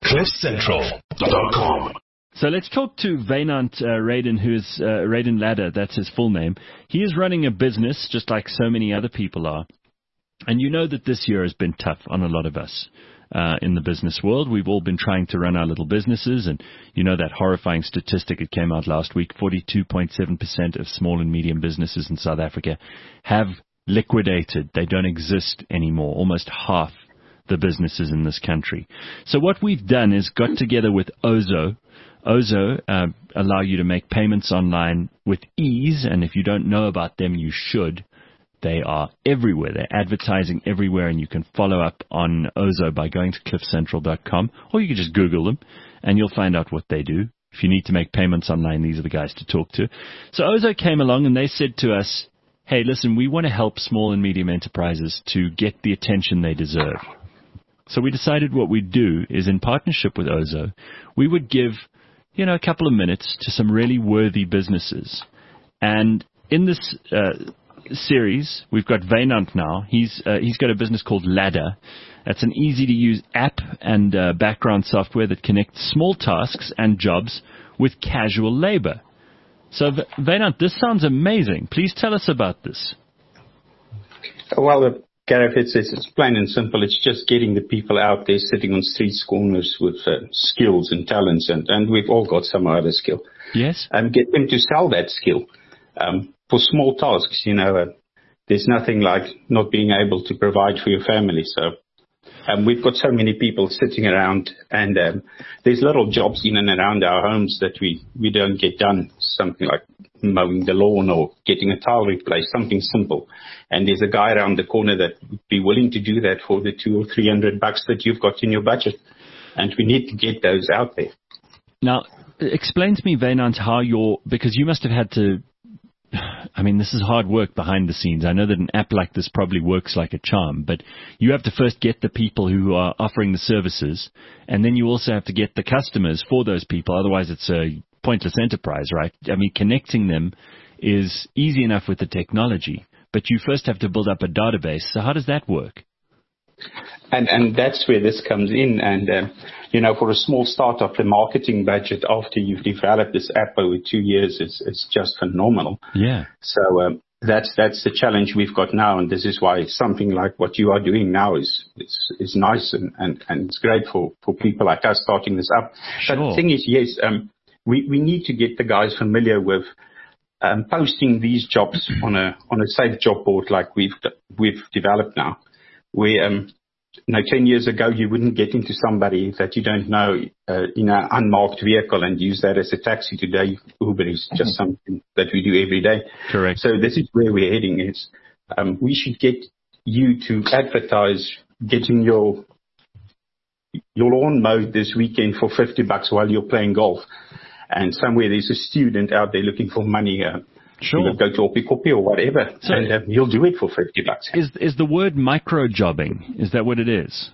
CliffCentral.com. So let's talk to Wynand Raden, who is Raden Ladder. That's his full name. He is running a business just like so many other people are. And you know that this year has been tough on a lot of us in the business world. We've all been trying to run our little businesses. And you know that horrifying statistic that came out last week, 42.7% of small and medium businesses in South Africa have liquidated. They don't exist anymore, almost half the businesses in this country. So what we've done is got together with Ozow. Ozow allow you to make payments online with ease, and if you don't know about them, you should. They are everywhere. They're advertising everywhere, and you can follow up on Ozow by going to cliffcentral.com, or you can just Google them, and you'll find out what they do. If you need to make payments online, these are the guys to talk to. So Ozow came along, and they said to us, hey, listen, we want to help small and medium enterprises to get the attention they deserve. So we decided what we'd do is, in partnership with Ozow, we would give, a couple of minutes to some really worthy businesses. And in this series, we've got Wynand now. He's got a business called Ladder. That's an easy-to-use app and background software that connects small tasks and jobs with casual labor. So, Wynand, this sounds amazing. Please tell us about this. Well, Gareth, it's plain and simple. It's just getting the people out there sitting on street corners with skills and talents, and we've all got some other skill. Yes. And get them to sell that skill for small tasks. There's nothing like not being able to provide for your family. So we've got so many people sitting around, and there's little jobs in and around our homes that we don't get done. Something like mowing the lawn or getting a tile replaced, something simple. And there's a guy around the corner that would be willing to do that for the $200 or $300 that you've got in your budget. And we need to get those out there. Now, explain to me, Wynand, because you must have had to, this is hard work behind the scenes. I know that an app like this probably works like a charm, but you have to first get the people who are offering the services, and then you also have to get the customers for those people. Otherwise, it's a pointless enterprise, right? Connecting them is easy enough with the technology, but you first have to build up a database. So how does that work? And that's where this comes in. And, for a small startup, the marketing budget after you've developed this app over 2 years is just phenomenal. Yeah. So that's the challenge we've got now. And this is why something like what you are doing now is nice and it's great for people like us starting this up. Sure. But the thing is, yes, we need to get the guys familiar with posting these jobs on a safe job board like we've developed now. Where 10 years ago you wouldn't get into somebody that you don't know in an unmarked vehicle and use that as a taxi. Today Uber is just something that we do every day. Correct. So this is where we're heading. Is we should get you to advertise getting your lawn mowed this weekend for $50 while you're playing golf. And somewhere there's a student out there looking for money. Sure. Go to Opikopi or whatever, so and you'll do it for $50. Is the word micro-jobbing, is that what it is?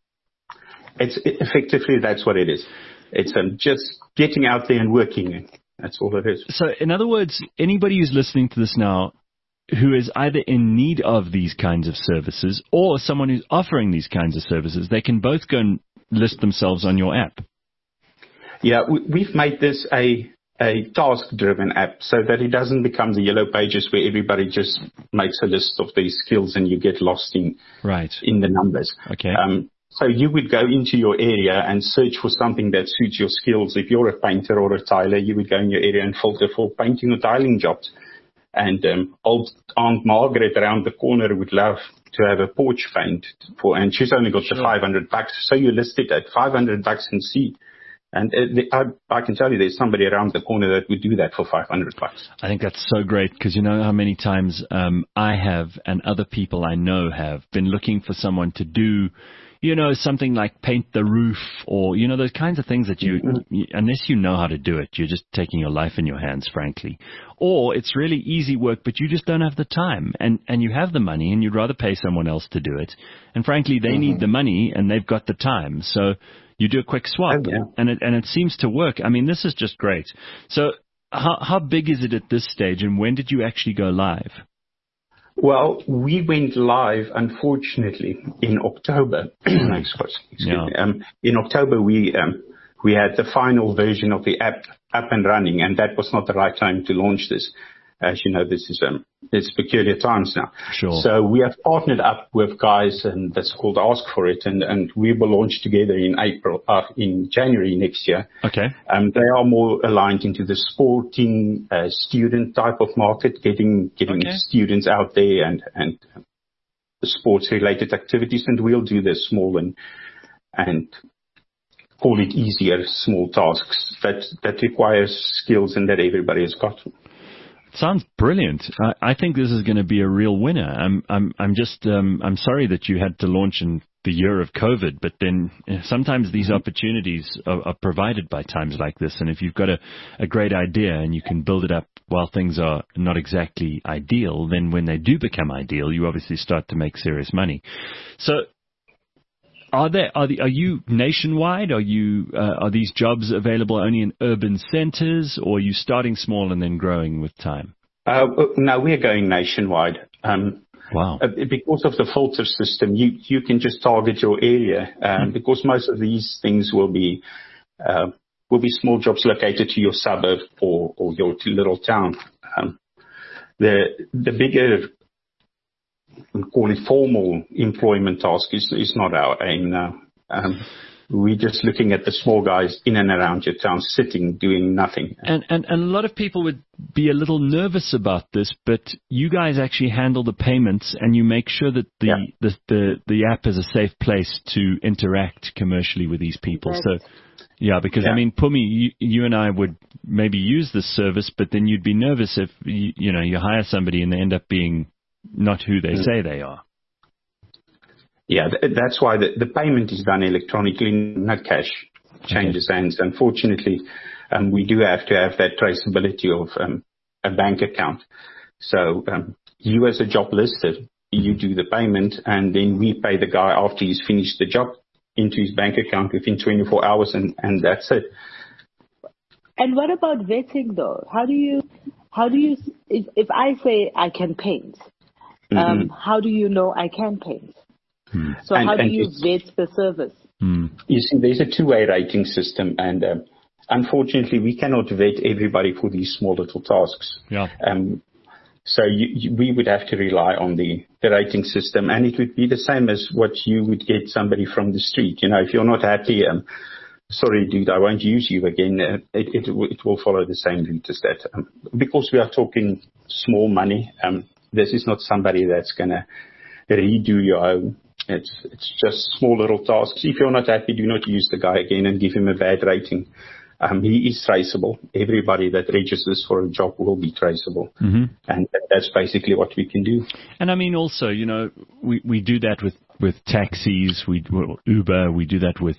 Effectively, that's what it is. It's just getting out there and working. That's all it is. So, in other words, anybody who's listening to this now who is either in need of these kinds of services or someone who's offering these kinds of services, they can both go and list themselves on your app. Yeah, we've made this a task-driven app so that it doesn't become the yellow pages where everybody just makes a list of these skills and you get lost in the numbers. Okay. So you would go into your area and search for something that suits your skills. If you're a painter or a tiler, you would go in your area and filter for painting or tiling jobs. And old Aunt Margaret around the corner would love to have a porch paint and she's only got the $500. So you list it at $500 and see. And I can tell you there's somebody around the corner that would do that for $500. I think that's so great because you know how many times I have and other people I know have been looking for someone to do, something like paint the roof or, those kinds of things that unless you know how to do it, you're just taking your life in your hands, frankly. Or it's really easy work, but you just don't have the time and you have the money and you'd rather pay someone else to do it. And frankly, they need the money and they've got the time. So you do a quick swap, and it seems to work. I mean, this is just great. So how big is it at this stage, and when did you actually go live? Well, we went live, unfortunately, in October. Excuse me. In October, we had the final version of the app up and running, and that was not the right time to launch this. As you know, this is it's peculiar times now. Sure. So we have partnered up with guys, and that's called Ask For It, and we will launch together in January next year. Okay. They are more aligned into the sporting student type of market, getting students out there and sports related activities, and we'll do the small and call it easier small tasks that requires skills and that everybody has got. Sounds brilliant. I think this is going to be a real winner. I'm sorry that you had to launch in the year of COVID, but then sometimes these opportunities are provided by times like this. And if you've got a great idea and you can build it up while things are not exactly ideal, then when they do become ideal, you obviously start to make serious money. So are you nationwide? Are these jobs available only in urban centers, or are you starting small and then growing with time? No, we're going nationwide. Wow. Because of the filter system, you can just target your area, because most of these things will be small jobs located to your suburb or your little town. The bigger, we call it formal employment task is not our aim now. We're just looking at the small guys in and around your town sitting, doing nothing. And a lot of people would be a little nervous about this, but you guys actually handle the payments and you make sure that the app is a safe place to interact commercially with these people. So, because I mean, Pumi, you and I would maybe use this service, but then you'd be nervous if you hire somebody and they end up being not who they say they are. Yeah, that's why the payment is done electronically, not cash. Changes hands. Unfortunately, we do have to have that traceability of a bank account. So you as a job lister, you do the payment, and then we pay the guy after he's finished the job into his bank account within 24 hours, and that's it. And what about vetting, though? How do you if I say I can paint, how do you know I can paint? So how do you vet the service? You see, there's a two-way rating system, and unfortunately, we cannot vet everybody for these small little tasks. Yeah. So we would have to rely on the rating system, and it would be the same as what you would get somebody from the street. If you're not happy, sorry, dude, I won't use you again. It will follow the same route as that. Because we are talking small money, this is not somebody that's going to redo your home. It's just small little tasks. If you're not happy, do not use the guy again and give him a bad rating. He is traceable. Everybody that registers for a job will be traceable. And that's basically what we can do. And I mean, also, we do that with taxis, Uber, we do that with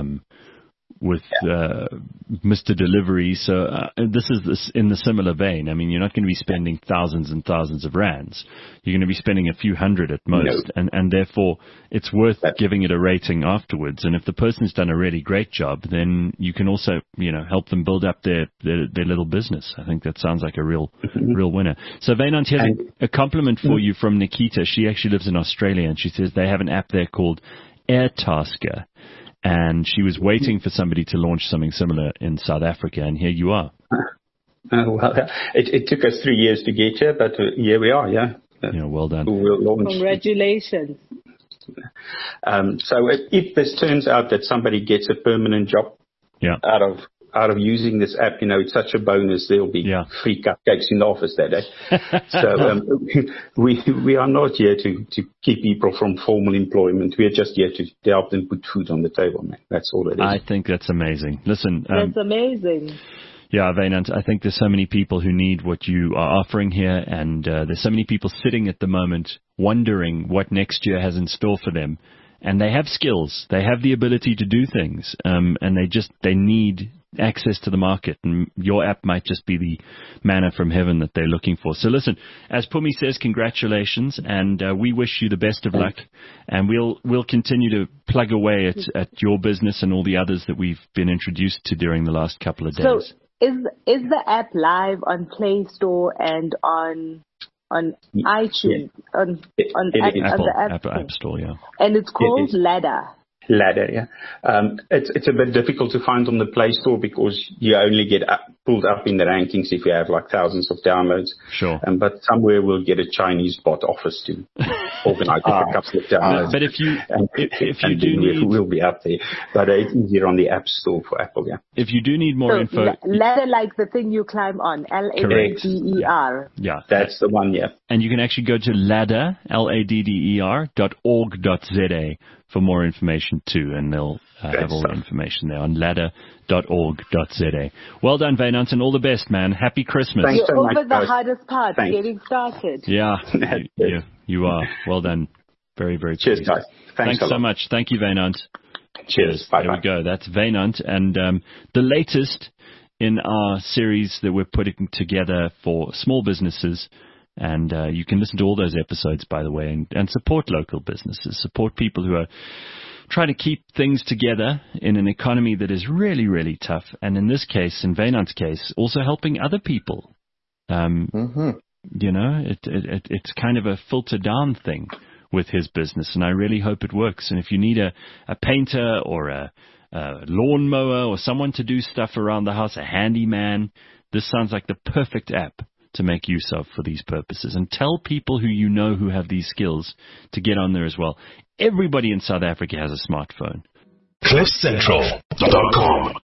Mr. Delivery. So this is in the similar vein. I mean, you're not going to be spending thousands and thousands of rands. You're going to be spending a few hundred at most. No. And therefore, it's worth giving it a rating afterwards. And if the person's done a really great job, then you can also, help them build up their little business. I think that sounds like a real winner. So Wynand, here's a compliment for you from Nikita. She actually lives in Australia, and she says they have an app there called Airtasker. And she was waiting for somebody to launch something similar in South Africa, and here you are. Well, it took us 3 years to get here, but here we are, yeah. Well done. We'll launch. Congratulations. So if this turns out that somebody gets a permanent job out of using this app, it's such a bonus. There'll be free cupcakes in the office that day. So we are not here to keep people from formal employment. We are just here to help them put food on the table, man. That's all it is. I think that's amazing. Listen, that's amazing. Yeah, Wynand, I think there's so many people who need what you are offering here, and there's so many people sitting at the moment wondering what next year has in store for them. And they have skills, they have the ability to do things, and they need access to the market, and your app might just be the manna from heaven that they're looking for. So listen, as Pumi says, congratulations, and we wish you the best of luck, and we'll continue to plug away at your business and all the others that we've been introduced to during the last couple of days. So is the app live on Play Store and on on iTunes, on the App Store, yeah. And it's called Ladder. Ladder, yeah. It's a bit difficult to find on the Play Store because you only get pulled up in the rankings if you have like thousands of downloads. Sure. But somewhere we'll get a Chinese bot office to organize a couple of downloads. But if you do need, we'll be up there. But it's easier on the App Store for Apple, yeah. If you do need more info, Ladder, like the thing you climb on, LADDER. Yeah, that's the one, yeah. And you can actually go to ladder, LADDER.org.za for more information too, and they'll have all the information there on ladder.org.za. Well done, Wynand, and all the best, man. Happy Christmas. Thanks You're so over much, the hardest part, getting started. Yeah, you are. Well done. Very, very Cheers, pleased. guys. Thanks so much. Thank you, Wynand. Cheers. Bye. There we go. That's Wynand, and the latest in our series that we're putting together for small businesses. And you can listen to all those episodes, by the way, and support local businesses, support people who are trying to keep things together in an economy that is really, really tough. And in this case, in Wynand's case, also helping other people. You know, it's kind of a filter down thing with his business, and I really hope it works. And if you need a painter or a lawnmower or someone to do stuff around the house, a handyman, this sounds like the perfect app to make use of for these purposes. And tell people who you know who have these skills to get on there as well. Everybody in South Africa has a smartphone. CliffCentral.com